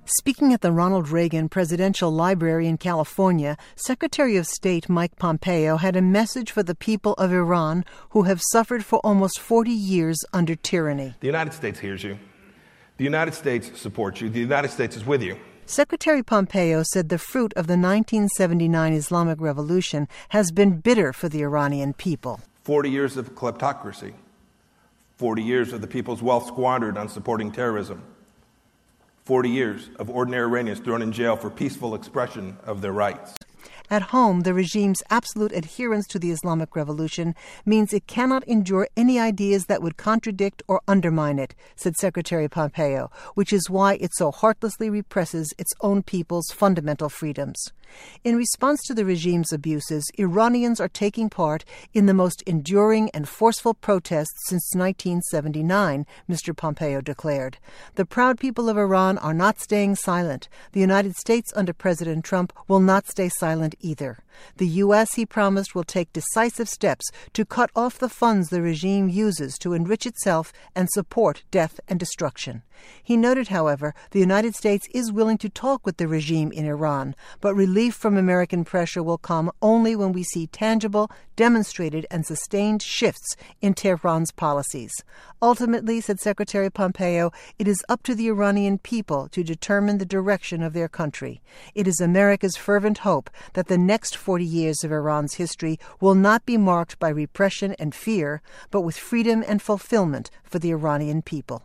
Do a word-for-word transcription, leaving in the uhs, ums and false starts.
Speaking at the Ronald Reagan Presidential Library in California, Secretary of State Mike Pompeo had a message for the people of Iran who have suffered for almost forty years under tyranny. The United States hears you. The United States supports you. The United States is with you. Secretary Pompeo said the fruit of the nineteen seventy-nine Islamic Revolution has been bitter for the Iranian people. Forty years of kleptocracy. Forty years of the people's wealth squandered on supporting terrorism. Forty years of ordinary Iranians thrown in jail for peaceful expression of their rights. At home, the regime's absolute adherence to the Islamic Revolution means it cannot endure any ideas that would contradict or undermine it, said Secretary Pompeo, which is why it so heartlessly represses its own people's fundamental freedoms. In response to the regime's abuses, Iranians are taking part in the most enduring and forceful protests since nineteen seventy-nine, Mister Pompeo declared. The proud people of Iran are not staying silent. The United States under President Trump will not stay silent either. The U S, he promised, will take decisive steps to cut off the funds the regime uses to enrich itself and support death and destruction. He noted, however, the United States is willing to talk with the regime in Iran, but relief from American pressure will come only when we see tangible, demonstrated, and sustained shifts in Tehran's policies. Ultimately, said Secretary Pompeo, it is up to the Iranian people to determine the direction of their country. It is America's fervent hope that the next forty years of Iran's history will not be marked by repression and fear, but with freedom and fulfillment for the Iranian people.